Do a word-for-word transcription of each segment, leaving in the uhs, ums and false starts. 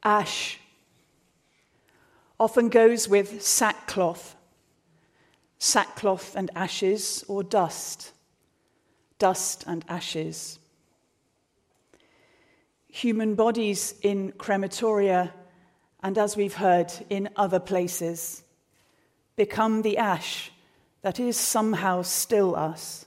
Ash often goes with sackcloth, sackcloth and ashes, or dust, dust and ashes. Human bodies in crematoria, and as we've heard, in other places, become the ash that is somehow still us.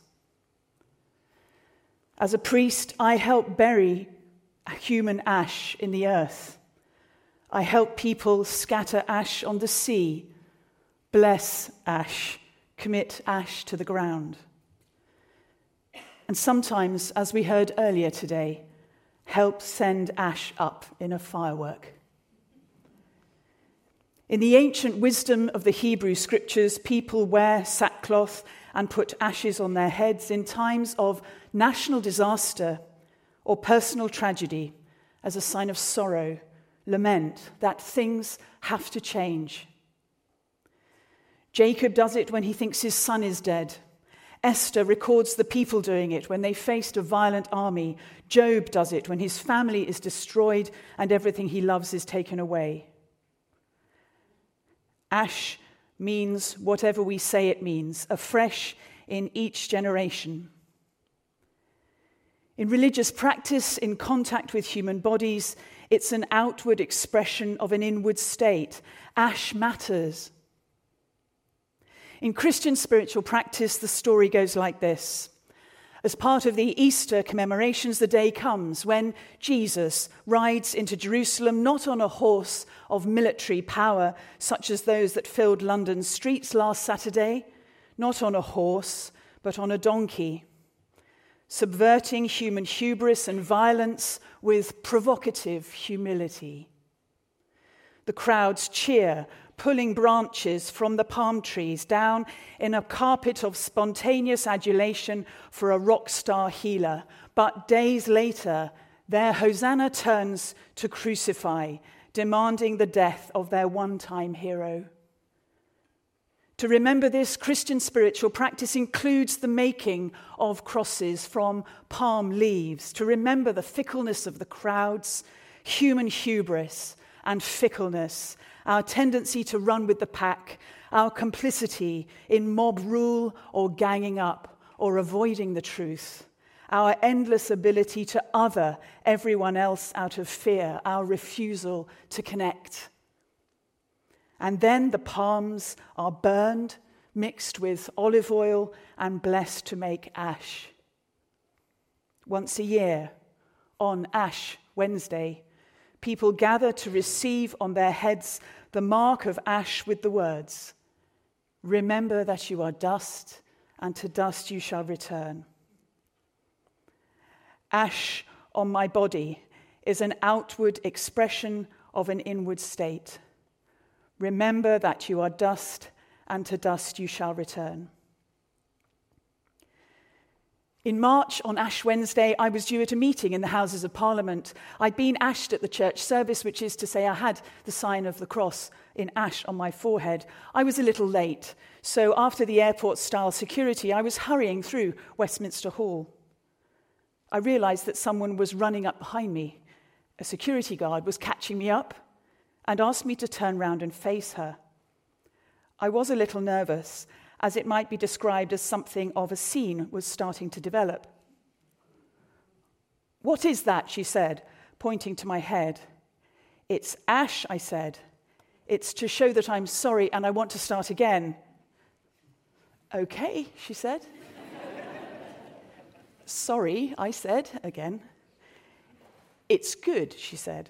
As a priest, I help bury human ash in the earth. I help people scatter ash on the sea, bless ash, commit ash to the ground. And sometimes, as we heard earlier today, help send ash up in a firework. In the ancient wisdom of the Hebrew scriptures, people wear sackcloth and put ashes on their heads in times of national disaster or personal tragedy as a sign of sorrow, lament, that things have to change. Jacob does it when he thinks his son is dead. Esther records the people doing it when they faced a violent army. Job does it when his family is destroyed and everything he loves is taken away. Ash means whatever we say it means, afresh in each generation. In religious practice, in contact with human bodies, it's an outward expression of an inward state. Ash matters. In Christian spiritual practice, the story goes like this. As part of the Easter commemorations, the day comes when Jesus rides into Jerusalem, not on a horse of military power, such as those that filled London's streets last Saturday, not on a horse, but on a donkey, subverting human hubris and violence with provocative humility. The crowds cheer, pulling branches from the palm trees down in a carpet of spontaneous adulation for a rock star healer. But days later, their hosanna turns to crucify, demanding the death of their one-time hero. To remember this, Christian spiritual practice includes the making of crosses from palm leaves, to remember the fickleness of the crowds, human hubris and fickleness, our tendency to run with the pack, our complicity in mob rule or ganging up or avoiding the truth, our endless ability to other everyone else out of fear, our refusal to connect. And then the palms are burned, mixed with olive oil and blessed to make ash. Once a year, on Ash Wednesday, people gather to receive on their heads the mark of ash with the words, "Remember that you are dust, and to dust you shall return." Ash on my body is an outward expression of an inward state. Remember that you are dust, and to dust you shall return. In March, on Ash Wednesday, I was due at a meeting in the Houses of Parliament. I'd been ashed at the church service, which is to say I had the sign of the cross in ash on my forehead. I was a little late, so after the airport-style security, I was hurrying through Westminster Hall. I realised that someone was running up behind me. A security guard was catching me up and asked me to turn round and face her. I was a little nervous, as it might be described as something of a scene was starting to develop. "What is that?" she said, pointing to my head. "It's ash," I said. "It's to show that I'm sorry and I want to start again." "Okay," she said. "Sorry," I said again. "It's good," she said.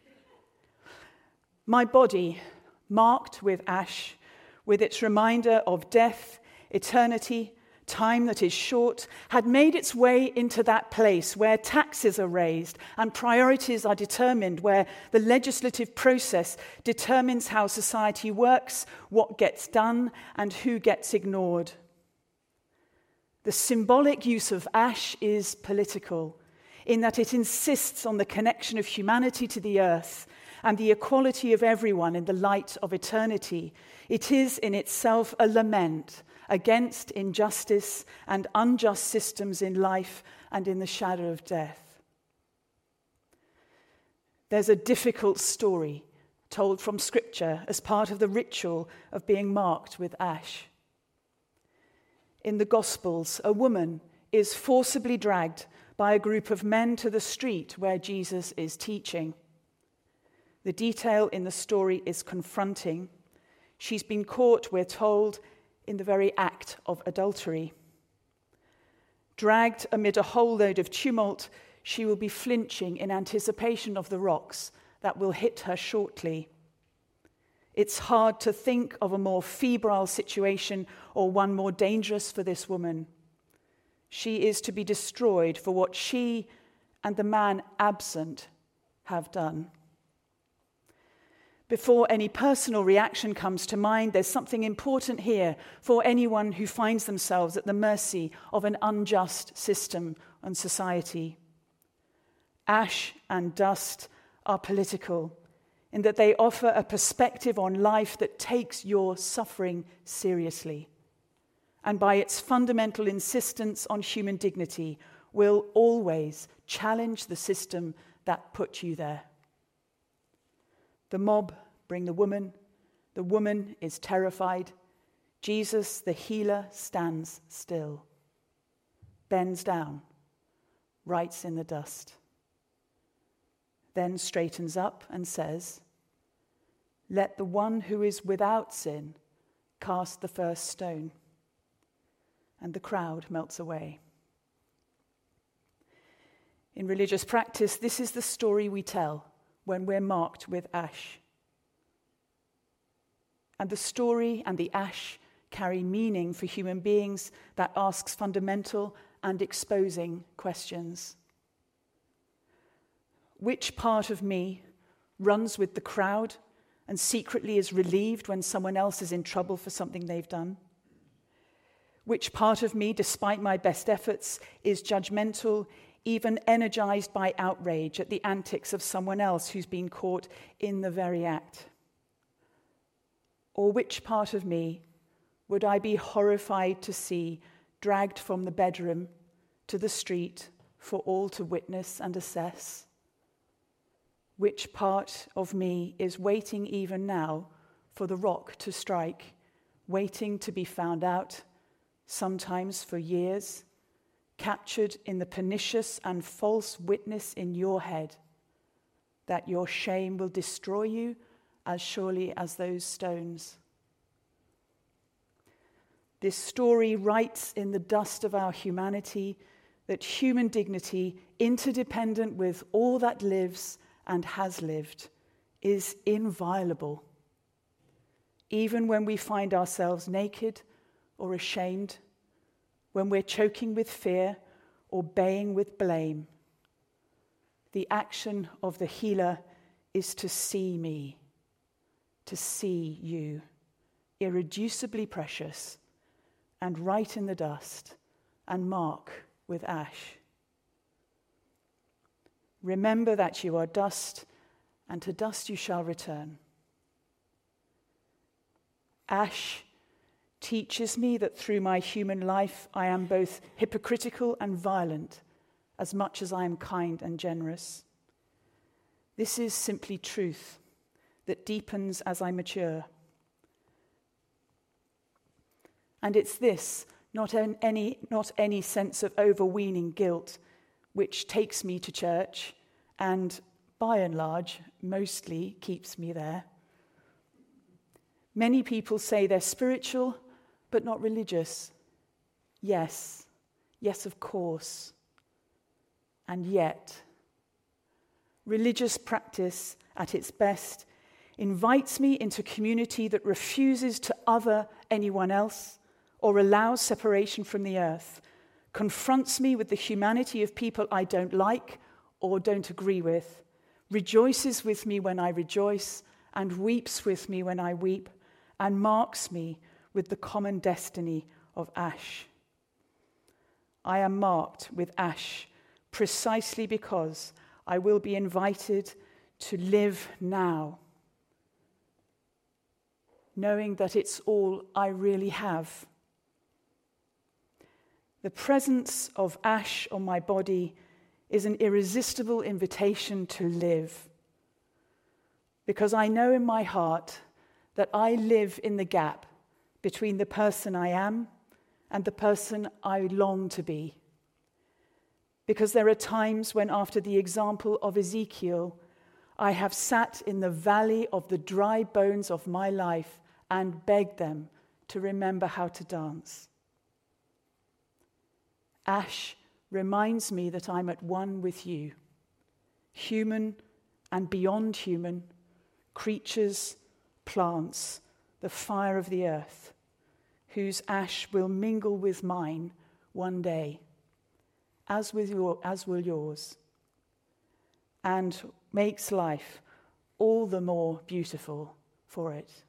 My body, marked with ash, with its reminder of death, eternity, time that is short, had made its way into that place where taxes are raised and priorities are determined, where the legislative process determines how society works, what gets done, and who gets ignored. The symbolic use of ash is political, in that it insists on the connection of humanity to the earth and the equality of everyone in the light of eternity. It is in itself a lament against injustice and unjust systems in life and in the shadow of death. There's a difficult story told from Scripture as part of the ritual of being marked with ash. In the Gospels, a woman is forcibly dragged by a group of men to the street where Jesus is teaching. The detail in the story is confronting. She's been caught, we're told, in the very act of adultery. Dragged amid a whole load of tumult, she will be flinching in anticipation of the rocks that will hit her shortly. It's hard to think of a more febrile situation or one more dangerous for this woman. She is to be destroyed for what she and the man absent have done. Before any personal reaction comes to mind, there's something important here for anyone who finds themselves at the mercy of an unjust system and society. Ash and dust are political in that they offer a perspective on life that takes your suffering seriously, and by its fundamental insistence on human dignity, will always challenge the system that put you there. The mob bring the woman. The woman is terrified. Jesus, the healer, stands still, bends down, writes in the dust, then straightens up and says, "Let the one who is without sin cast the first stone." And the crowd melts away. In religious practice, this is the story we tell when we're marked with ash. And the story and the ash carry meaning for human beings that asks fundamental and exposing questions. Which part of me runs with the crowd and secretly is relieved when someone else is in trouble for something they've done? Which part of me, despite my best efforts, is judgmental, even energized by outrage at the antics of someone else who's been caught in the very act? Or which part of me would I be horrified to see dragged from the bedroom to the street for all to witness and assess? Which part of me is waiting even now for the rock to strike, waiting to be found out, sometimes for years, captured in the pernicious and false witness in your head that your shame will destroy you as surely as those stones? This story writes in the dust of our humanity that human dignity, interdependent with all that lives and has lived, is inviolable. Even when we find ourselves naked or ashamed, when we're choking with fear or baying with blame, the action of the healer is to see me, to see you, irreducibly precious, and write in the dust and mark with ash. Remember that you are dust, and to dust you shall return. Ash teaches me that through my human life I am both hypocritical and violent, as much as I am kind and generous. This is simply truth that deepens as I mature. And it's this, not any, not any sense of overweening guilt, which takes me to church and, by and large, mostly keeps me there. Many people say they're spiritual, but not religious. Yes, yes, of course. And yet, religious practice at its best invites me into community that refuses to other anyone else or allows separation from the earth, confronts me with the humanity of people I don't like or don't agree with, rejoices with me when I rejoice, and weeps with me when I weep, and marks me with the common destiny of ash. I am marked with ash precisely because I will be invited to live now, knowing that it's all I really have. The presence of ash on my body is an irresistible invitation to live, because I know in my heart that I live in the gap between the person I am and the person I long to be. Because there are times when, after the example of Ezekiel, I have sat in the valley of the dry bones of my life and begged them to remember how to dance. Ash reminds me that I'm at one with you, human and beyond human, creatures, plants, the fire of the earth, whose ash will mingle with mine one day, as with your, as will yours, and makes life all the more beautiful for it.